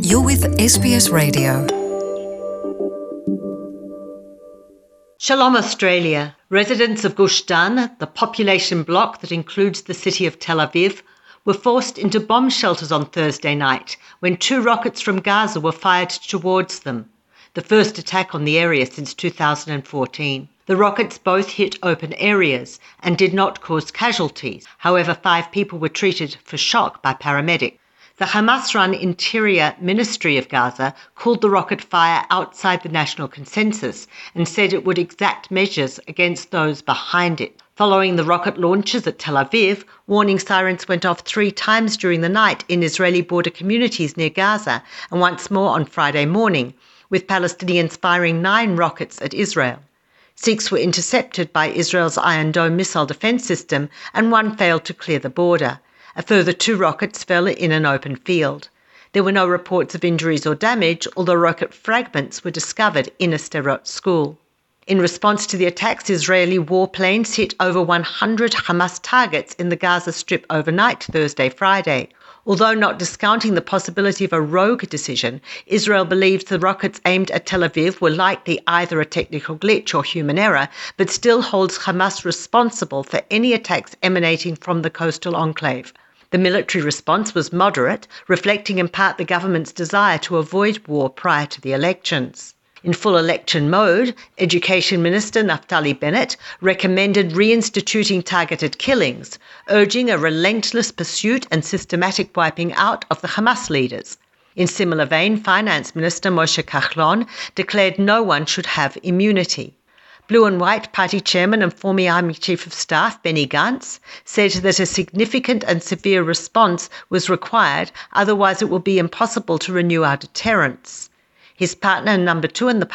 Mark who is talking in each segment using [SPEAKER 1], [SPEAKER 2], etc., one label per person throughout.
[SPEAKER 1] You're with SBS Radio.
[SPEAKER 2] Shalom Australia. Residents of Gush Dan, the population bloc that includes the city of Tel Aviv, were forced into bomb shelters on Thursday night when 2 rockets from Gaza were fired towards them, the first attack on the area since 2014. The rockets both hit open areas and did not cause casualties. However, 5 people were treated for shock by paramedics. The Hamas-run Interior Ministry of Gaza called the rocket fire outside the national consensus and said it would exact measures against those behind it. Following the rocket launches at Tel Aviv, warning sirens went off 3 times during the night in Israeli border communities near Gaza and once more on Friday morning, with Palestinians firing 9 rockets at Israel. 6 were intercepted by Israel's Iron Dome missile defense system and 1 failed to clear the border. A further 2 rockets fell in an open field. There were no reports of injuries or damage, although rocket fragments were discovered in a Sderot school. In response to the attacks, Israeli warplanes hit over 100 Hamas targets in the Gaza Strip overnight Thursday, Friday. Although not discounting the possibility of a rogue decision, Israel believes the rockets aimed at Tel Aviv were likely either a technical glitch or human error, but still holds Hamas responsible for any attacks emanating from the coastal enclave. The military response was moderate, reflecting in part the government's desire to avoid war prior to the elections. In full election mode, Education Minister Naftali Bennett recommended reinstituting targeted killings, urging a relentless pursuit and systematic wiping out of the Hamas leaders. In similar vein, Finance Minister Moshe Kahlon declared no one should have immunity. Blue and White Party Chairman and former Army Chief of Staff Benny Gantz said that a significant and severe response was required, otherwise it will be impossible to renew our deterrence. His partner and number 2 in the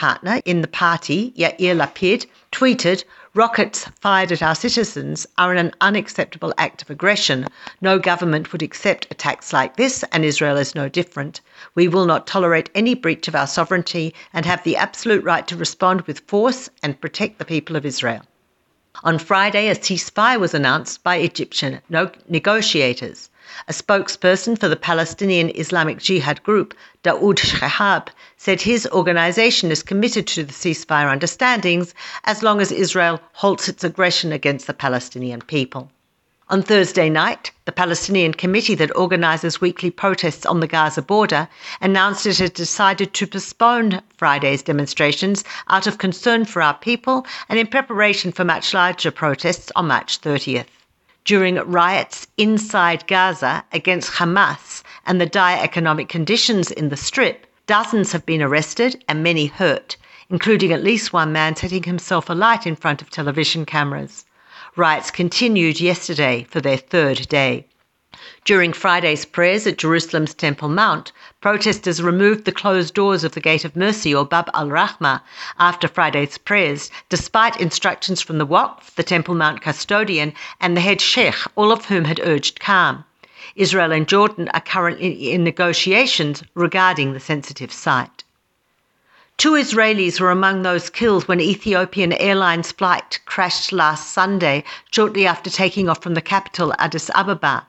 [SPEAKER 2] party, Yair Lapid, tweeted, "Rockets fired at our citizens are an unacceptable act of aggression. No government would accept attacks like this, and Israel is no different. We will not tolerate any breach of our sovereignty and have the absolute right to respond with force and protect the people of Israel." On Friday, a ceasefire was announced by Egyptian negotiators. A spokesperson for the Palestinian Islamic Jihad group, Daoud Shehab, said his organisation is committed to the ceasefire understandings as long as Israel halts its aggression against the Palestinian people. On Thursday night, the Palestinian committee that organises weekly protests on the Gaza border announced it had decided to postpone Friday's demonstrations out of concern for our people and in preparation for much larger protests on March 30th. During riots inside Gaza against Hamas and the dire economic conditions in the Strip, dozens have been arrested and many hurt, including at least 1 man setting himself alight in front of television cameras. Riots continued yesterday for their 3rd day. During Friday's prayers at Jerusalem's Temple Mount, protesters removed the closed doors of the Gate of Mercy, or Bab al-Rahmah, after Friday's prayers, despite instructions from the Waqf, the Temple Mount custodian, and the head sheikh, all of whom had urged calm. Israel and Jordan are currently in negotiations regarding the sensitive site. 2 Israelis were among those killed when Ethiopian Airlines flight crashed last Sunday, shortly after taking off from the capital, Addis Ababa.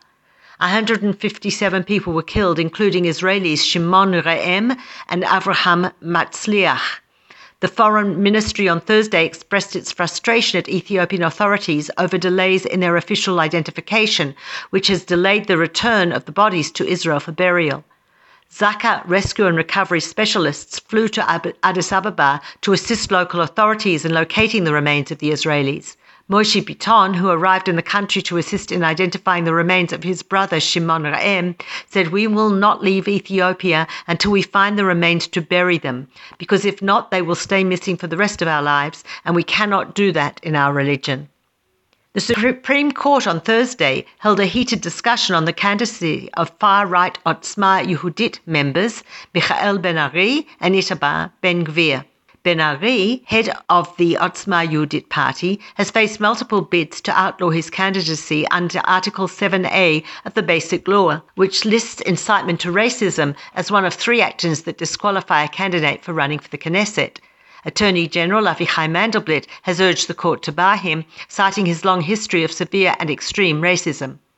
[SPEAKER 2] 157 people were killed, including Israelis Shimon Re'em and Avraham Matzliach. The Foreign Ministry on Thursday expressed its frustration at Ethiopian authorities over delays in their official identification, which has delayed the return of the bodies to Israel for burial. Zaka rescue and recovery specialists flew to Addis Ababa to assist local authorities in locating the remains of the Israelis. Moshe Biton, who arrived in the country to assist in identifying the remains of his brother Shimon Re'em, said, "We will not leave Ethiopia until we find the remains to bury them, because if not, they will stay missing for the rest of our lives, and we cannot do that in our religion." The Supreme Court on Thursday held a heated discussion on the candidacy of far-right Otzma Yehudit members Michael Ben-Ari and Itamar Ben-Gvir. Ben-Ari, head of the Otzma Yehudit party, has faced multiple bids to outlaw his candidacy under Article 7A of the Basic Law, which lists incitement to racism as one of 3 actions that disqualify a candidate for running for the Knesset. Attorney General Avichai Mandelblit has urged the court to bar him, citing his long history of severe and extreme racism.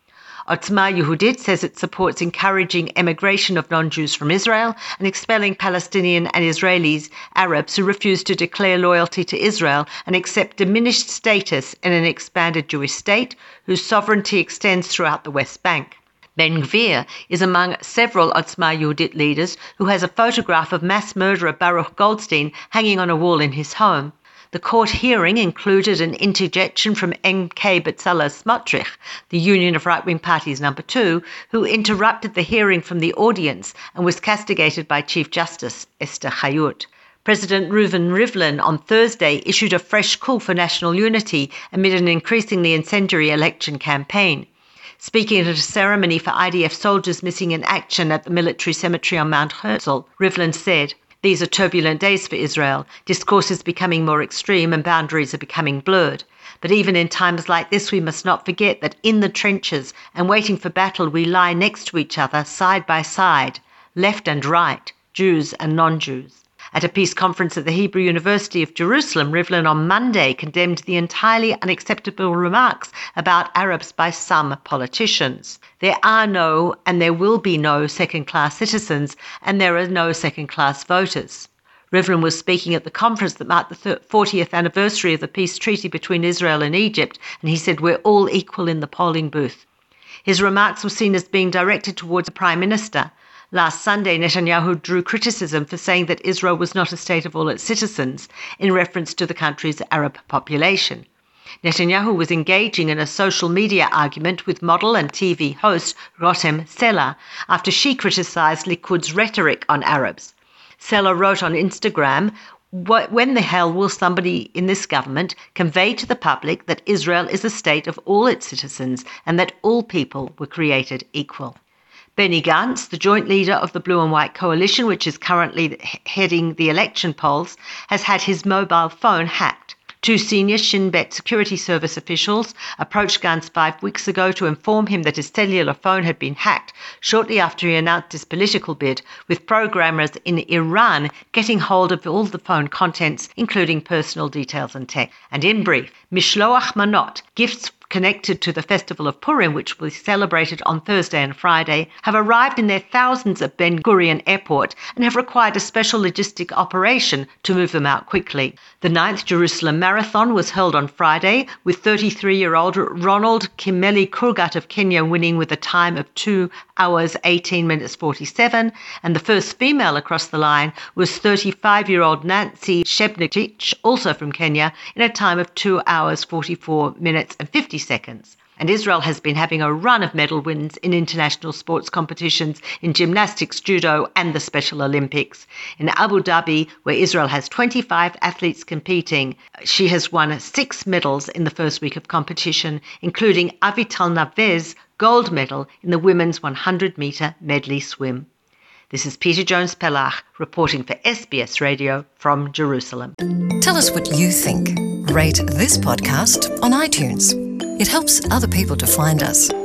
[SPEAKER 2] Otzma Yehudit says it supports encouraging emigration of non-Jews from Israel and expelling Palestinian and Israelis, Arabs who refuse to declare loyalty to Israel and accept diminished status in an expanded Jewish state whose sovereignty extends throughout the West Bank. Ben-Gvir is among several Otzma Yehudit leaders who has a photograph of mass murderer Baruch Goldstein hanging on a wall in his home. The court hearing included an interjection from MK Bezalel Smotrich, the Union of Right-Wing Parties No. 2, who interrupted the hearing from the audience and was castigated by Chief Justice Esther Chayut. President Reuven Rivlin on Thursday issued a fresh call for national unity amid an increasingly incendiary election campaign. Speaking at a ceremony for IDF soldiers missing in action at the military cemetery on Mount Herzl, Rivlin said, "These are turbulent days for Israel. Discourse is becoming more extreme and boundaries are becoming blurred. But even in times like this, we must not forget that in the trenches and waiting for battle, we lie next to each other, side by side, left and right, Jews and non-Jews." At a peace conference at the Hebrew University of Jerusalem, Rivlin on Monday condemned the entirely unacceptable remarks about Arabs by some politicians. There are no and there will be no second-class citizens, and there are no second-class voters. Rivlin was speaking at the conference that marked the 40th anniversary of the peace treaty between Israel and Egypt, and he said, "We're all equal in the polling booth." His remarks were seen as being directed towards the Prime Minister. Last Sunday, Netanyahu drew criticism for saying that Israel was not a state of all its citizens, in reference to the country's Arab population. Netanyahu was engaging in a social media argument with model and TV host Rotem Sela after she criticized Likud's rhetoric on Arabs. Sela wrote on Instagram, "When the hell will somebody in this government convey to the public that Israel is a state of all its citizens and that all people were created equal?" Benny Gantz, the joint leader of the Blue and White Coalition, which is currently heading the election polls, has had his mobile phone hacked. Two senior Shin Bet security service officials approached Gantz 5 weeks ago to inform him that his cellular phone had been hacked shortly after he announced his political bid, with programmers in Iran getting hold of all the phone contents, including personal details and text. And in brief, Mishloach Manot, gifts connected to the Festival of Purim, which will be celebrated on Thursday and Friday, have arrived in their thousands at Ben Gurion Airport and have required a special logistic operation to move them out quickly. The 9th Jerusalem Marathon was held on Friday, with 33-year-old Ronald Kimeli Kurgat of Kenya winning with a time of 2 hours 18 minutes 47, and the first female across the line was 35-year-old Nancy Shebnitich, also from Kenya, in a time of 2 hours 44 minutes and 50 seconds. And Israel has been having a run of medal wins in international sports competitions in gymnastics, judo and the Special Olympics. In Abu Dhabi, where Israel has 25 athletes competing, she has won 6 medals in the first week of competition, including Avital Navez gold medal in the women's 100-metre medley swim. This is Peter Jones-Pellach reporting for SBS Radio from Jerusalem.
[SPEAKER 1] Tell us what you think. Rate this podcast on iTunes. It helps other people to find us.